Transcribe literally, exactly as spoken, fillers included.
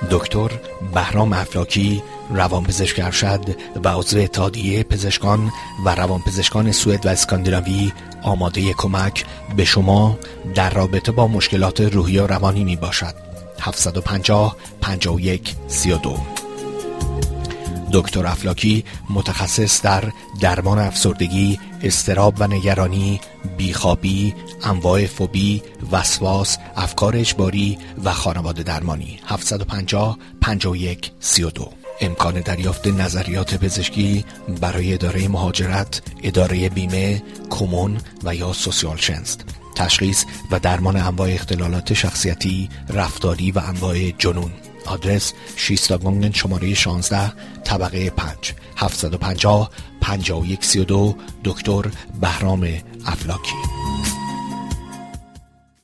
دکتر بهرام افلاکی، روانپزشک ارشد و عضو اتحادیه پزشکان و روانپزشکان سوئد و اسکاندیناوی، آماده کمک به شما در رابطه با مشکلات روحی و روانی می باشد. هفت پنج صفر پنج یک سه دو. دکتر افلاکی متخصص در درمان افسردگی، اضطراب و نگرانی، بیخوابی، انواع فوبی، وسواس، افکار اجباری و خانواده درمانی. هفت پنج صفر پنج یک سه دو. امکان دریافت نظریات پزشکی برای اداره مهاجرت، اداره بیمه، کمون و یا سوسیال شنس. تشخیص و درمان انواع اختلالات شخصیتی، رفتاری و انواع جنون. آدرس شیستاگونگن شماره شانزده طبقه پنج. هفت پنج صفر پنج یک سه دو. دکتر بهرام افلاکی.